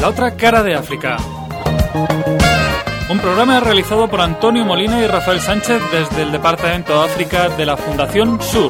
La otra cara de África. Un programa realizado por Antonio Molina y Rafael Sánchez desde el Departamento de África de la Fundación Sur.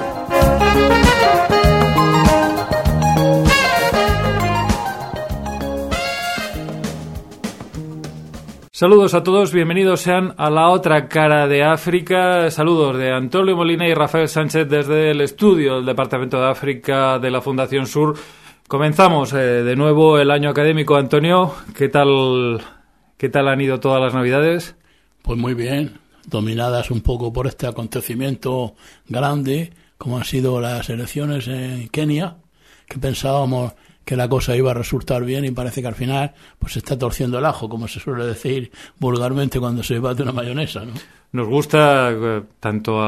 Saludos a todos, bienvenidos sean a La otra cara de África. Saludos de Antonio Molina y Rafael Sánchez desde el estudio del Departamento de África de la Fundación Sur. Comenzamos de nuevo el año académico. Antonio, ¿qué tal han ido todas las Navidades? Pues muy bien, dominadas un poco por este acontecimiento grande, como han sido las elecciones en Kenia, que pensábamos que la cosa iba a resultar bien y parece que al final pues se está torciendo el ajo, como se suele decir vulgarmente cuando se bate una mayonesa, ¿no? Nos gusta tanto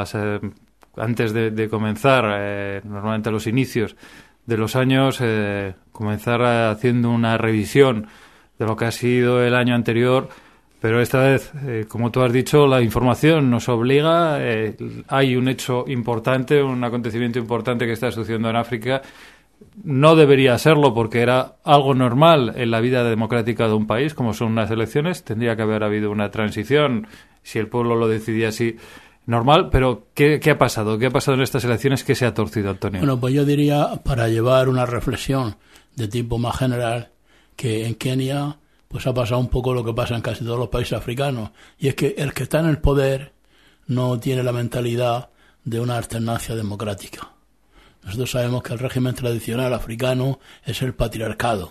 antes de comenzar, normalmente a los inicios de los años, comenzar haciendo una revisión de lo que ha sido el año anterior, pero esta vez, como tú has dicho, la información nos obliga. Hay un hecho importante, un acontecimiento importante que está sucediendo en África. No debería serlo porque era algo normal en la vida democrática de un país, como son unas elecciones. Tendría que haber habido una transición, si el pueblo lo decidía así, normal. Pero ¿qué ha pasado? ¿Qué ha pasado en estas elecciones? ¿Qué se ha torcido, Antonio? Bueno, pues yo diría, para llevar una reflexión de tipo más general, que en Kenia pues ha pasado un poco lo que pasa en casi todos los países africanos, y es que el que está en el poder no tiene la mentalidad de una alternancia democrática. Nosotros sabemos que el régimen tradicional africano es el patriarcado.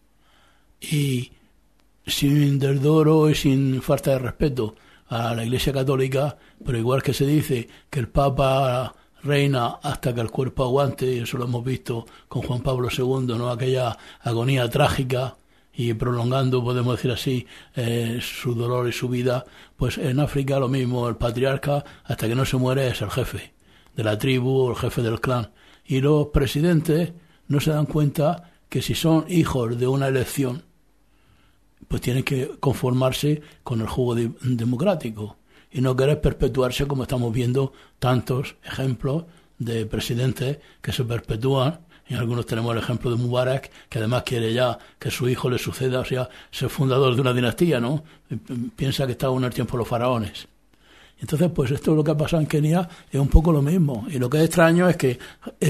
Y sin desdoro y sin falta de respeto a la Iglesia Católica, pero igual que se dice que el Papa reina hasta que el cuerpo aguante, y eso lo hemos visto con Juan Pablo II, ¿no? Aquella agonía trágica y prolongando, podemos decir así, su dolor y su vida, pues en África lo mismo, el patriarca hasta que no se muere es el jefe de la tribu o el jefe del clan. Y los presidentes no se dan cuenta que si son hijos de una elección, pues tienen que conformarse con el juego democrático y no querer perpetuarse, como estamos viendo tantos ejemplos de presidentes que se perpetúan. Y algunos tenemos el ejemplo de Mubarak, que además quiere ya que su hijo le suceda, o sea, ser fundador de una dinastía, ¿no? Piensa que estaba en el tiempo de los faraones. Entonces, pues esto es lo que ha pasado en Kenia, es un poco lo mismo. Y lo que es extraño es que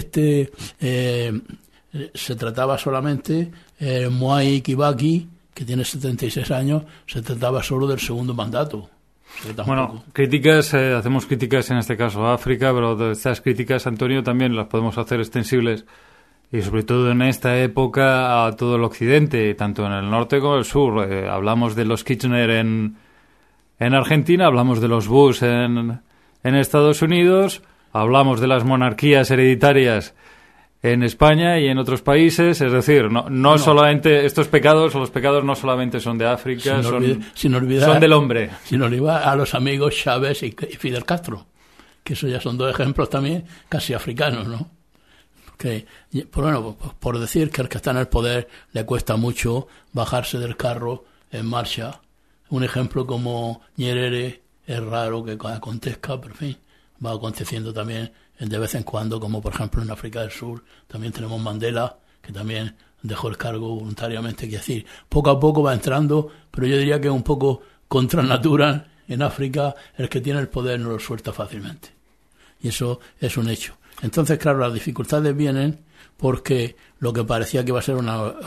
se trataba solamente, Mwai Kibaki, que tiene 76 años, se trataba solo del segundo mandato. Bueno, críticas, hacemos críticas en este caso a África, pero estas críticas, Antonio, también las podemos hacer extensibles, y sobre todo en esta época, a todo el occidente, tanto en el norte como en el sur. Hablamos de los Kirchner en Argentina, hablamos de los Bush en Estados Unidos, hablamos de las monarquías hereditarias en España y en otros países. Es decir, no solamente estos pecados, los pecados no solamente son de África, son del hombre. Sin olvidar a los amigos Chávez y Fidel Castro, que eso ya son dos ejemplos también casi africanos, ¿no? Que, bueno, por decir que el que está en el poder le cuesta mucho bajarse del carro en marcha. Un ejemplo como Nyerere es raro que acontezca, pero en fin, va aconteciendo también de vez en cuando, como por ejemplo en África del Sur. También tenemos Mandela, que también dejó el cargo voluntariamente. Es decir, poco a poco va entrando, pero yo diría que es un poco contra natura. En África el que tiene el poder no lo suelta fácilmente. Y eso es un hecho. Entonces, claro, las dificultades vienen porque lo que parecía que iba a ser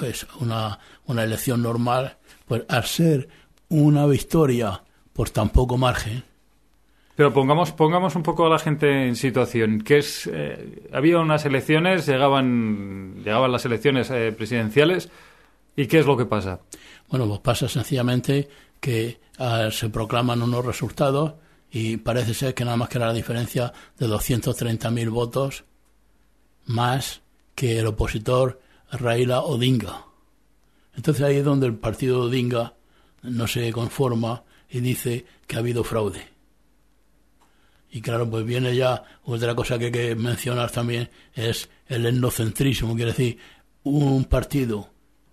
una elección normal, pues al ser una victoria por tan poco margen. Pero pongamos un poco a la gente en situación. Había unas elecciones, llegaban las elecciones presidenciales, ¿y qué es lo que pasa? Bueno, pues pasa sencillamente que se proclaman unos resultados y parece ser que nada más que era la diferencia de 230.000 votos más que el opositor Raila Odinga. Entonces ahí es donde el partido Odinga no se conforma y dice que ha habido fraude. Y claro, pues viene ya otra cosa que hay que mencionar también, es el etnocentrismo, quiere decir, un partido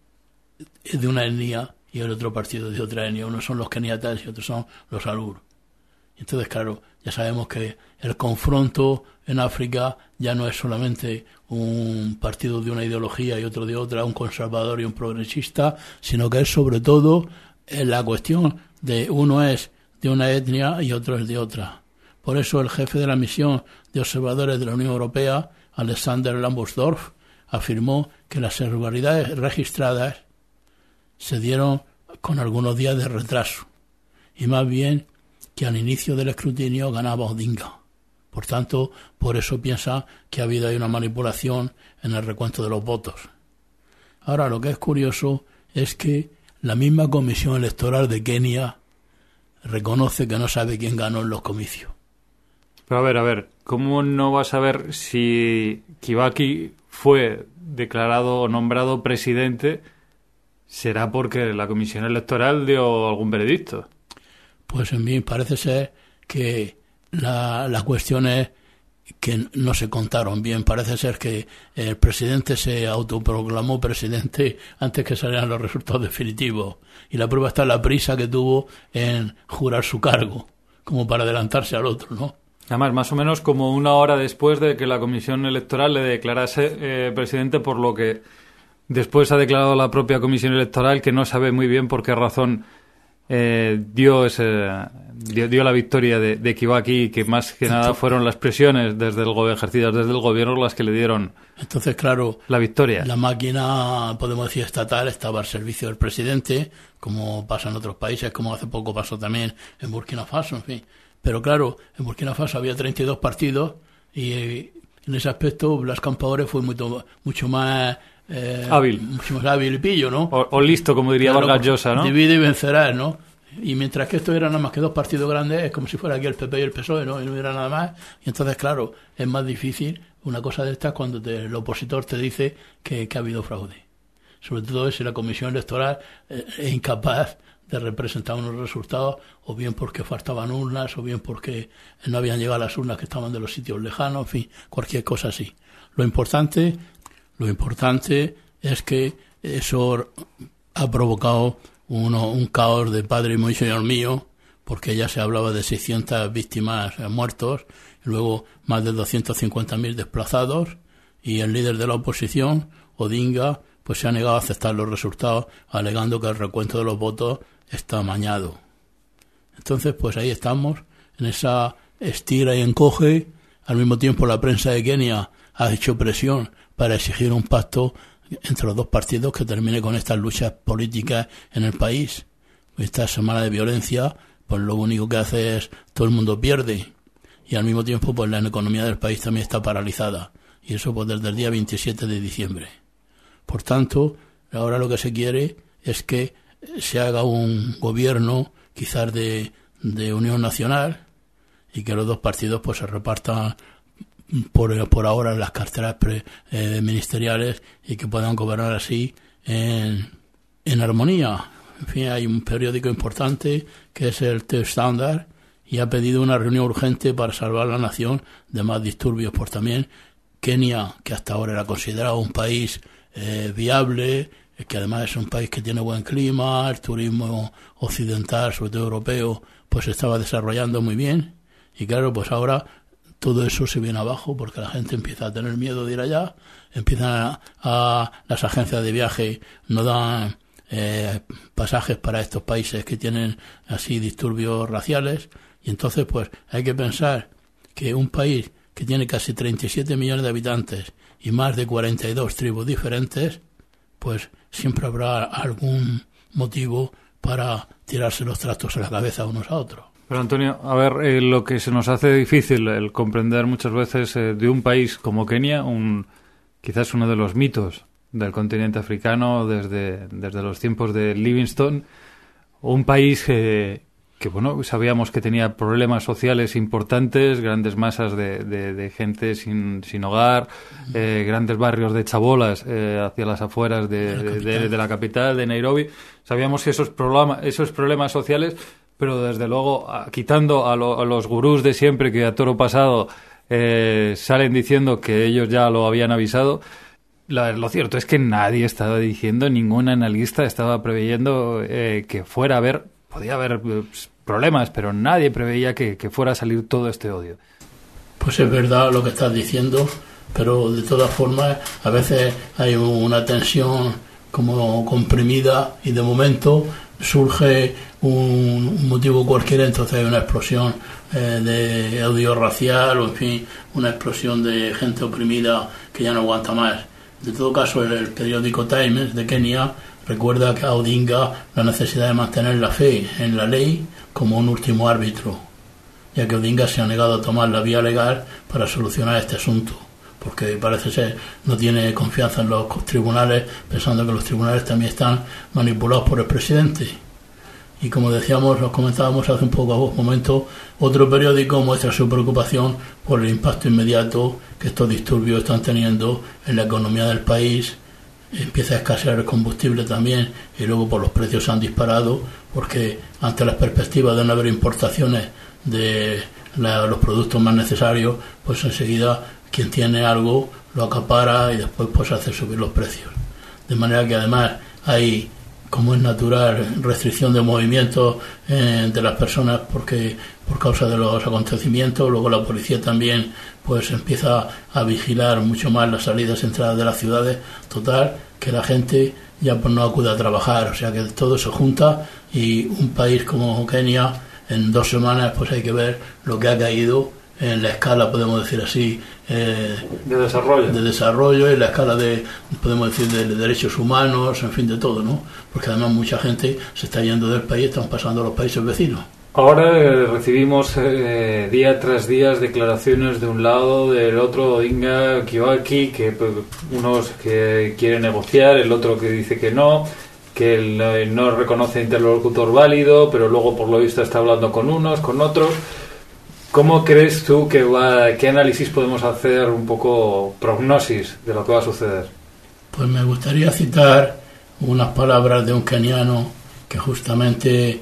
de una etnia y el otro partido de otra etnia. Unos son los keniatas y otros son los alur. Entonces, claro, ya sabemos que el confronto en África ya no es solamente un partido de una ideología y otro de otra, un conservador y un progresista, sino que es sobre todo la cuestión de uno es de una etnia y otro es de otra. Por eso el jefe de la misión de observadores de la Unión Europea, Alexander Lambsdorff, afirmó que las irregularidades registradas se dieron con algunos días de retraso y más bien que al inicio del escrutinio ganaba Odinga. Por tanto, por eso piensa que ha habido ahí una manipulación en el recuento de los votos. Ahora, lo que es curioso es que la misma Comisión Electoral de Kenia reconoce que no sabe quién ganó en los comicios. Pero a ver, ¿cómo no vas a ver si Kibaki fue declarado o nombrado presidente? ¿Será porque la Comisión Electoral dio algún veredicto? Pues en mí parece ser que la cuestión es que no se contaron bien. Parece ser que el presidente se autoproclamó presidente antes que salieran los resultados definitivos. Y la prueba está en la prisa que tuvo en jurar su cargo, como para adelantarse al otro, ¿no? Además, más o menos como una hora después de que la Comisión Electoral le declarase presidente, por lo que después ha declarado la propia Comisión Electoral que no sabe muy bien por qué razón dio la victoria de Kibaki, y que más que nada fueron las presiones ejercidas desde el gobierno las que le dieron. Entonces, claro, la victoria. La máquina, podemos decir, estatal estaba al servicio del presidente, como pasa en otros países, como hace poco pasó también en Burkina Faso, en fin. Pero claro, en Burkina Faso había 32 partidos y en ese aspecto Blas Compaoré fue mucho más hábil. Mucho más hábil y pillo, ¿no? O listo, como diría Vargas Llosa, ¿no? Divide y vencerás, ¿no? Y mientras que esto era nada más que dos partidos grandes, es como si fuera aquí el PP y el PSOE, ¿no? Y no hubiera nada más. Y entonces, claro, es más difícil una cosa de estas cuando el opositor te dice que ha habido fraude. Sobre todo si la comisión electoral es incapaz de representar unos resultados, o bien porque faltaban urnas, o bien porque no habían llegado las urnas que estaban de los sitios lejanos, en fin, cualquier cosa así. Lo importante es que eso ha provocado un caos de padre y señor mío, porque ya se hablaba de 600 víctimas muertos, y luego más de 250.000 desplazados, y el líder de la oposición, Odinga, pues se ha negado a aceptar los resultados, alegando que el recuento de los votos está amañado. Entonces, pues ahí estamos, en esa estira y encoge. Al mismo tiempo, la prensa de Kenia ha hecho presión para exigir un pacto entre los dos partidos que termine con estas luchas políticas en el país. Esta semana de violencia, pues lo único que hace es todo el mundo pierde. Y al mismo tiempo, pues la economía del país también está paralizada. Y eso pues desde el día 27 de diciembre. Por tanto, ahora lo que se quiere es que se haga un gobierno quizás de unión nacional y que los dos partidos pues se repartan por ahora las carteras ministeriales y que puedan gobernar así en armonía. En fin, hay un periódico importante que es el The Standard y ha pedido una reunión urgente para salvar la nación de más disturbios. Por también Kenia, que hasta ahora era considerado un país viable, que además es un país que tiene buen clima, el turismo occidental, sobre todo europeo, pues se estaba desarrollando muy bien. Y claro, pues ahora todo eso se viene abajo porque la gente empieza a tener miedo de ir allá, las agencias de viaje no dan pasajes para estos países que tienen así disturbios raciales, y entonces pues hay que pensar que un país que tiene casi 37 millones de habitantes y más de 42 tribus diferentes, pues siempre habrá algún motivo para tirarse los trastos a la cabeza unos a otros. Pero Antonio, a ver, lo que se nos hace difícil el comprender muchas veces de un país como Kenia, quizás uno de los mitos del continente africano desde los tiempos de Livingstone, un país que bueno, sabíamos que tenía problemas sociales importantes, grandes masas de gente sin hogar, grandes barrios de chabolas hacia las afueras de la capital, de Nairobi. Sabíamos que esos problemas sociales, pero desde luego, quitando a los gurús de siempre que a toro pasado salen diciendo que ellos ya lo habían avisado, lo cierto es que nadie estaba diciendo, ningún analista estaba preveyendo que podía haber problemas, pero nadie preveía que fuera a salir todo este odio. Pues es verdad lo que estás diciendo, pero de todas formas a veces hay una tensión como comprimida y de momento surge un motivo cualquiera, entonces hay una explosión de odio racial o en fin, una explosión de gente oprimida que ya no aguanta más. De todo caso, el periódico Times de Kenia recuerda a Odinga la necesidad de mantener la fe en la ley como un último árbitro, ya que Odinga se ha negado a tomar la vía legal para solucionar este asunto, porque parece ser no tiene confianza en los tribunales, pensando que los tribunales también están manipulados por el presidente. Y como decíamos, os comentábamos hace un momento, otro periódico muestra su preocupación por el impacto inmediato que estos disturbios están teniendo en la economía del país. Empieza a escasear el combustible también y luego por los precios se han disparado, porque ante las perspectivas de no haber importaciones de los productos más necesarios, pues enseguida quien tiene algo lo acapara y después pues hace subir los precios. De manera que además hay, como es natural, restricción de movimientos de las personas porque por causa de los acontecimientos. Luego la policía también pues empieza a vigilar mucho más las salidas y entradas de las ciudades. Total, que la gente ya pues no acude a trabajar, o sea que todo se junta y un país como Kenia en 2 semanas pues hay que ver lo que ha caído en la escala, podemos decir así, de desarrollo y la escala de, podemos decir, de derechos humanos, en fin, de todo, ¿no? Porque además mucha gente se está yendo del país, están pasando a los países vecinos. Ahora recibimos día tras día declaraciones de un lado, del otro, Odinga, Kibaki, que pues, unos que quieren negociar, el otro que dice que no no reconoce interlocutor válido, pero luego por lo visto está hablando con unos, con otros. ¿Cómo crees tú qué análisis podemos hacer, un poco prognosis de lo que va a suceder? Pues me gustaría citar unas palabras de un keniano que justamente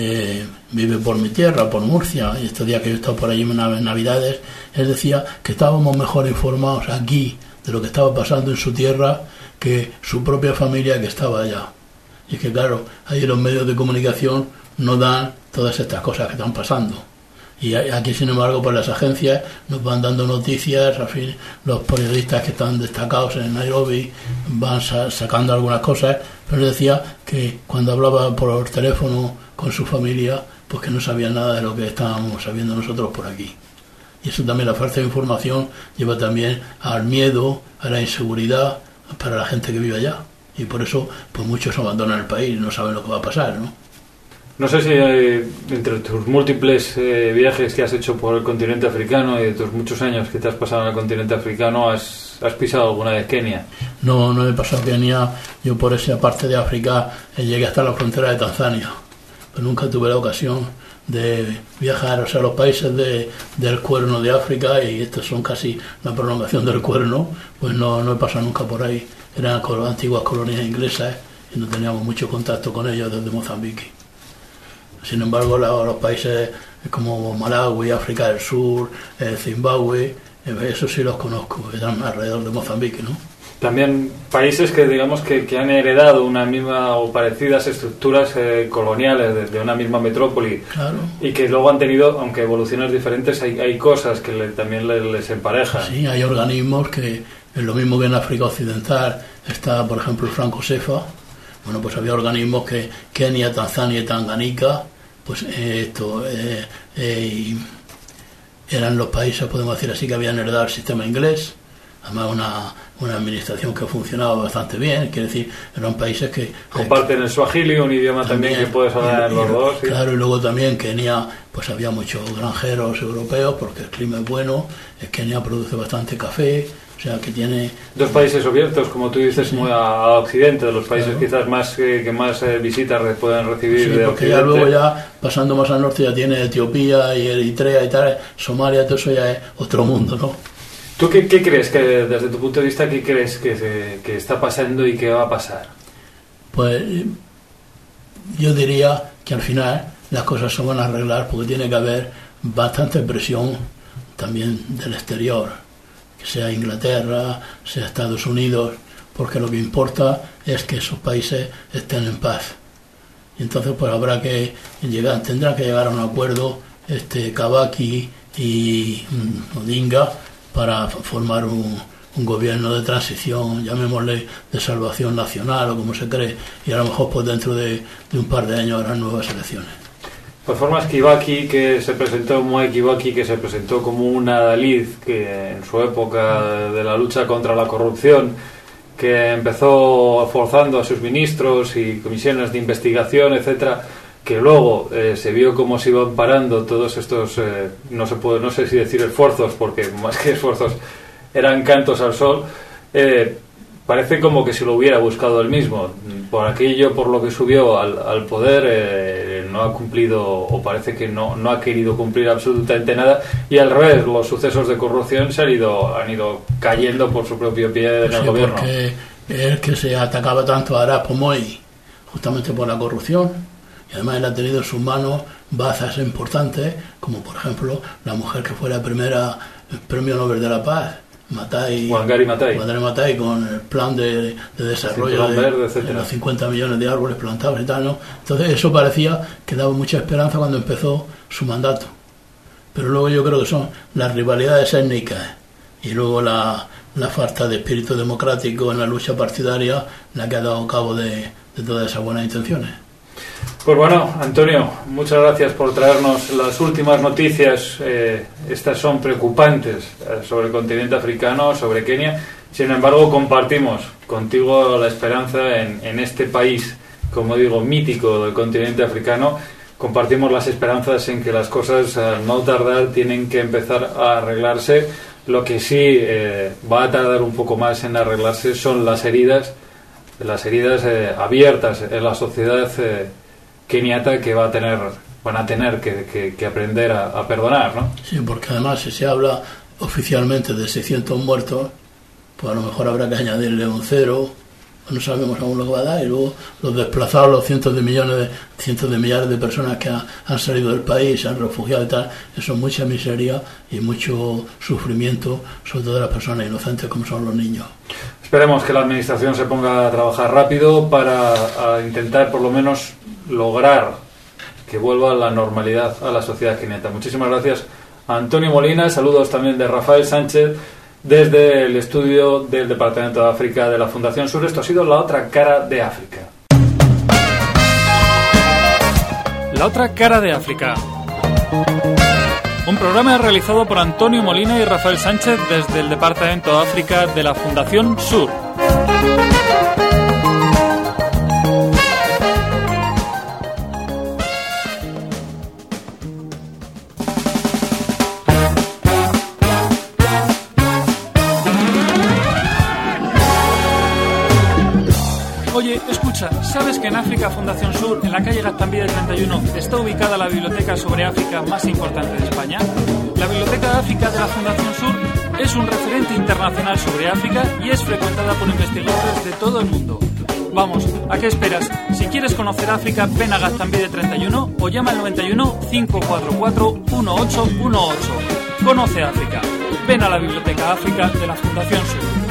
vive por mi tierra, por Murcia, y estos días que yo he estado por allí en Navidades, él decía que estábamos mejor informados aquí de lo que estaba pasando en su tierra que su propia familia que estaba allá. Y es que claro, ahí los medios de comunicación no dan todas estas cosas que están pasando. Y aquí, sin embargo, pues las agencias nos van dando noticias, al fin, los periodistas que están destacados en Nairobi van sacando algunas cosas, pero él decía que cuando hablaba por teléfono con su familia, pues que no sabían nada de lo que estábamos sabiendo nosotros por aquí. Y eso también, la falta de información, lleva también al miedo, a la inseguridad para la gente que vive allá. Y por eso, pues muchos abandonan el país y no saben lo que va a pasar, ¿no? No sé si entre tus múltiples viajes que has hecho por el continente africano y de tus muchos años que te has pasado en el continente africano, ¿has pisado alguna vez Kenia? No he pasado Kenia. Yo por esa parte de África llegué hasta la frontera de Tanzania, pero nunca tuve la ocasión de viajar, o sea, los países del Cuerno de África, y estos son casi la prolongación del Cuerno, pues no he pasado nunca por ahí. Eran antiguas colonias inglesas y no teníamos mucho contacto con ellos desde Mozambique. Sin embargo, los países como Malawi, África del Sur, Zimbabue, esos sí los conozco, eran alrededor de Mozambique, ¿no? También países que digamos que han heredado una misma o parecidas estructuras coloniales de una misma metrópoli. Claro. Y que luego han tenido, aunque evoluciones diferentes, hay cosas que también les emparejan. Sí, hay organismos que es lo mismo que en África Occidental está, por ejemplo, el Franco Cefa. Bueno, pues había organismos que Kenia, Tanzania y Tanganica, pues eran los países, podemos decir así, que habían heredado el sistema inglés. Además una administración que funcionaba bastante bien, quiere decir, eran países que comparten el swahili, un idioma también que puedes hablar en los dos. ¿Sí? Claro, y luego también Kenia, pues había muchos granjeros europeos porque el clima es bueno, Kenia produce bastante café, o sea que tiene... Dos países abiertos, como tú dices, sí, muy a Occidente, de los países quizás más que más visitas pueden recibir, sí, de porque Occidente. Ya luego ya, pasando más al norte, ya tiene Etiopía y Eritrea y tal, Somalia, todo eso ya es otro mundo, ¿no? ¿Tú qué crees, que desde tu punto de vista, qué crees que está pasando y qué va a pasar? Pues yo diría que al final las cosas se van a arreglar porque tiene que haber bastante presión también del exterior, que sea Inglaterra, sea Estados Unidos, porque lo que importa es que esos países estén en paz. Y entonces pues tendrán que llegar a un acuerdo Kibaki y Odinga para formar un gobierno de transición, llamémosle de salvación nacional o como se cree, y a lo mejor pues dentro de un par de años habrán nuevas elecciones. Pues formas Kibaki, Mwai Kibaki, que se presentó como un adalid que en su época de la lucha contra la corrupción, que empezó forzando a sus ministros y comisiones de investigación, etcétera, que luego se vio cómo se iban parando todos estos, no sé si decir esfuerzos, porque más que esfuerzos eran cantos al sol. Parece como que se lo hubiera buscado él mismo. Por lo que subió al poder, no ha cumplido, o parece que no ha querido cumplir absolutamente nada, y al revés, los sucesos de corrupción han ido cayendo por su propio pie en el gobierno. Porque es que se atacaba tanto a Arap Moi justamente por la corrupción, y además él ha tenido en sus manos bazas importantes, como por ejemplo la mujer que fue la primera Premio Nobel de la Paz, Wangari Maathai, con el plan de desarrollo de los 50 millones de árboles plantados y tal, ¿no? Entonces eso parecía que daba mucha esperanza cuando empezó su mandato, pero luego yo creo que son las rivalidades étnicas y luego la falta de espíritu democrático en la lucha partidaria la que ha dado cabo de todas esas buenas intenciones. Pues bueno, Antonio, muchas gracias por traernos las últimas noticias. Estas son preocupantes sobre el continente africano, sobre Kenia. Sin embargo, compartimos contigo la esperanza en este país, como digo, mítico del continente africano. Compartimos las esperanzas en que las cosas, al no tardar, tienen que empezar a arreglarse. Lo que sí va a tardar un poco más en arreglarse son las heridas abiertas en la sociedad keniata, que van a tener que aprender a perdonar, ¿no? Sí, porque además si se habla oficialmente de 600 muertos, pues a lo mejor habrá que añadirle un cero, no sabemos aún lo que va a dar, y luego los desplazados, los cientos de millares de personas que han salido del país, se han refugiado y tal, eso es mucha miseria y mucho sufrimiento, sobre todo de las personas inocentes como son los niños. Esperemos que la administración se ponga a trabajar rápido para intentar por lo menos lograr que vuelva la normalidad a la sociedad keniata. Muchísimas gracias a Antonio Molina. Saludos también de Rafael Sánchez desde el estudio del Departamento de África de la Fundación Sur. Esto ha sido La Otra Cara de África. La Otra Cara de África. Un programa realizado por Antonio Molina y Rafael Sánchez desde el Departamento de África de la Fundación Sur. Oye, escucha, ¿sabes que en África Fundación Sur, en la calle Gaztambide 31, está ubicada la biblioteca sobre África más importante de España? La Biblioteca de África de la Fundación Sur es un referente internacional sobre África y es frecuentada por investigadores de todo el mundo. Vamos, ¿a qué esperas? Si quieres conocer África, ven a Gaztambide 31 o llama al 91 544 1818. Conoce África. Ven a la Biblioteca África de la Fundación Sur.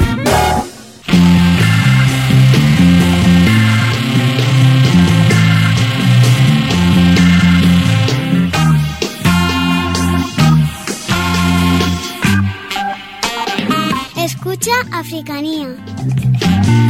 Escucha Africanía.